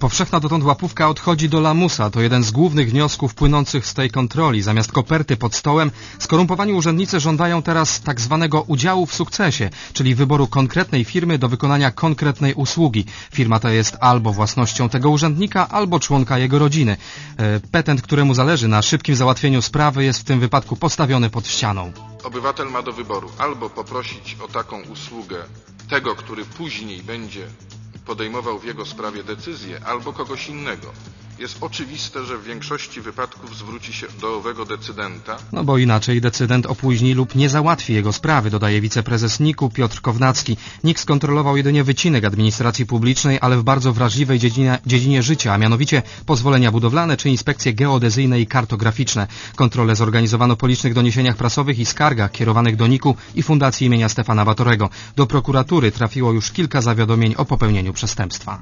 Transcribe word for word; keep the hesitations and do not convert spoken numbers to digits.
Powszechna dotąd łapówka odchodzi do lamusa. To jeden z głównych wniosków płynących z tej kontroli. Zamiast koperty pod stołem, skorumpowani urzędnicy żądają teraz tak zwanego udziału w sukcesie, czyli wyboru konkretnej firmy do wykonania konkretnej usługi. Firma ta jest albo własnością tego urzędnika, albo członka jego rodziny. Petent, któremu zależy na szybkim załatwieniu sprawy, jest w tym wypadku postawiony pod ścianą. Obywatel ma do wyboru albo poprosić o taką usługę tego, który później będzie podejmował w jego sprawie decyzję, albo kogoś innego. Jest oczywiste, że w większości wypadków zwróci się do owego decydenta. No bo inaczej decydent opóźni lub nie załatwi jego sprawy, dodaje wiceprezes N I K-u Piotr Kownacki. N I K skontrolował jedynie wycinek administracji publicznej, ale w bardzo wrażliwej dziedzinie, dziedzinie życia, a mianowicie pozwolenia budowlane czy inspekcje geodezyjne i kartograficzne. Kontrole zorganizowano po licznych doniesieniach prasowych i skargach kierowanych do N I K-u i Fundacji imienia Stefana Batorego. Do prokuratury trafiło już kilka zawiadomień o popełnieniu przestępstwa.